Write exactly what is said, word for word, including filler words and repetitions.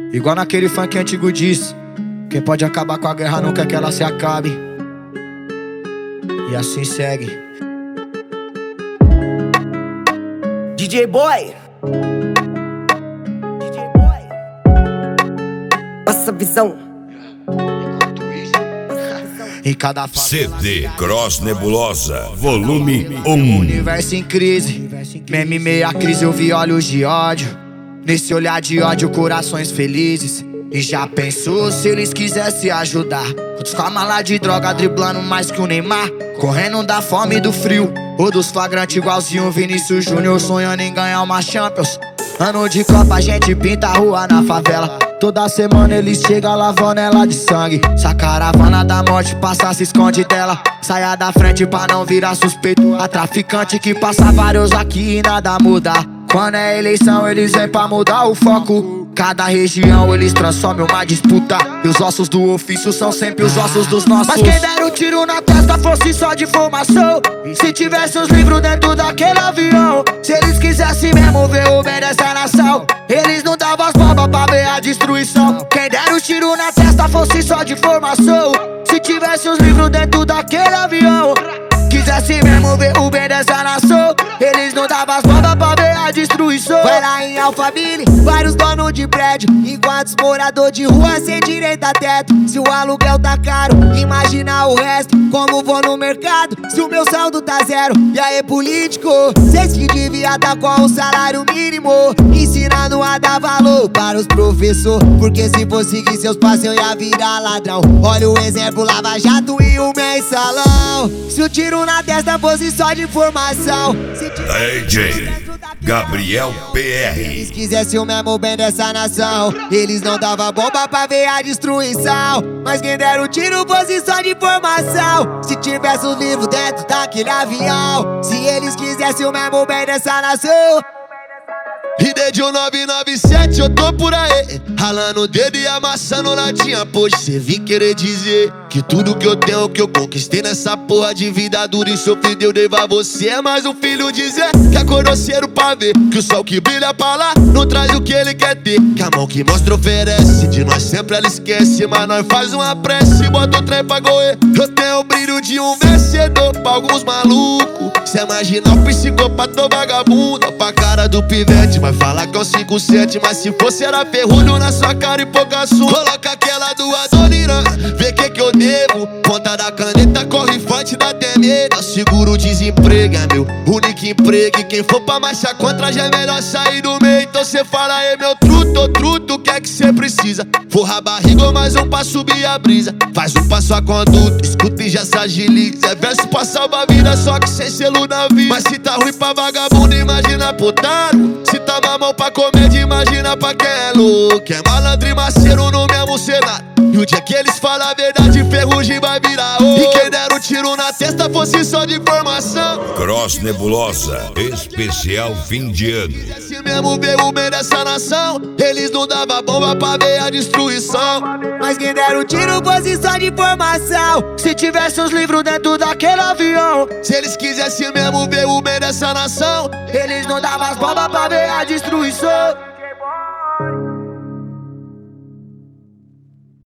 Igual naquele funk antigo diz: quem pode acabar com a guerra não quer que ela se acabe. E assim segue. D J Boy, D J Boy, passa a visão. Em cada C D Cross Nebulosa, volume um. um. Universo em crise, meme meia crise, eu vi olhos de ódio. Nesse olhar de ódio, corações felizes. E já pensou se eles quisessem ajudar? Outros com a mala de droga, driblando mais que o Neymar, correndo da fome e do frio, ou dos flagrantes igualzinho o Vinícius Júnior, sonhando em ganhar uma Champions. Ano de Copa, a gente pinta a rua na favela. Toda semana eles chegam lavando ela de sangue. Se a caravana da morte passa, se esconde dela. Saia da frente pra não virar suspeito. A traficante que passa vários aqui e nada muda. Quando é eleição eles vêm pra mudar o foco. Cada região eles transformam uma disputa. E os ossos do ofício são sempre os ossos dos nossos. Mas quem der um tiro na testa fosse só de formação. Se tivesse os livros dentro daquele avião. Se eles quisessem mesmo ver o bem dessa nação, eles não davam as bombas pra ver a destruição. Quem der um tiro na testa fosse só de formação. Se tivesse os livros dentro daquele avião, quisesse mesmo ver o bem dessa nação, eles não davam as bombas pra ver a destruição. Vai lá em Alphaville, vários donos de prédio, enquanto os moradores de rua sem direito a teto. Se o aluguel tá caro, imagina o resto. Como vou no mercado, se o meu saldo tá zero? E aí político, cês que devia tá com o salário mínimo, ensinando a dar valor para os professores. Porque se for seguir seus passos eu ia virar ladrão. Olha o exemplo, Lava Jato e o mensalão. Se o tiro na testa fosse só de informação, D J Gabriel P R. se quisesse o mesmo bem dessa nação, eles não davam bomba pra ver a destruição. Mas quem der o tiro fosse só de informação. Se tivesse os livros dentro daquele avião, se eles quisessem o mesmo bem dessa nação. E desde o nove nove sete eu tô por aí, ralando o dedo e amassando latinha. Poxa, cê vim querer dizer que tudo que eu tenho, que eu conquistei nessa porra de vida dura e sofrida eu devo a você. É mais um filho dizer que acordou cedo pra ver que o sol que brilha pra lá não traz o que ele quer ter. Que a mão que mostra oferece, de nós sempre ela esquece, mas nós faz uma prece e bota o trem pra correr. Eu tenho o brilho de um vencedor pra alguns malucos. Cê imagina o psicopata ou vagabundo, pra cara do pivete vai falar que é um cinco sete, mas se fosse era ferrolho na sua cara e pouca sua. Coloca aquela do Adoniran, vê que que eu devo. Ponta da caneta, corre forte, dá até medo. Seguro o desemprego, é meu único emprego. E quem for pra marcha contra já é melhor sair do meio. Então cê fala aí, meu truto, ô truto, o que é que cê precisa? Forra a barriga ou mais um pra subir a brisa. Faz um passo a conduta, escuta e já se agiliza. É verso pra salvar a vida, só que sem selo na vida. Mas se tá ruim pra vagabundo, imagina pro otário. Se tá mamão pra comédia, imagina pra quem é louco. É malandro e maceiro no mesmo cenário. E o dia que eles falam a verdade, ferrugem vai virar ouro. E quem der um tiro na testa fosse só de informação. Cross Nebulosa, especial fim de ano. Se mesmo ver o bem dessa nação, eles não davam bomba pra ver a destruição. Mas quem der um tiro fosse só de informação. Se tivesse os livros dentro daquele avião, se eles quisessem mesmo ver o bem dessa nação, eles não davam as bombas pra ver a destruição.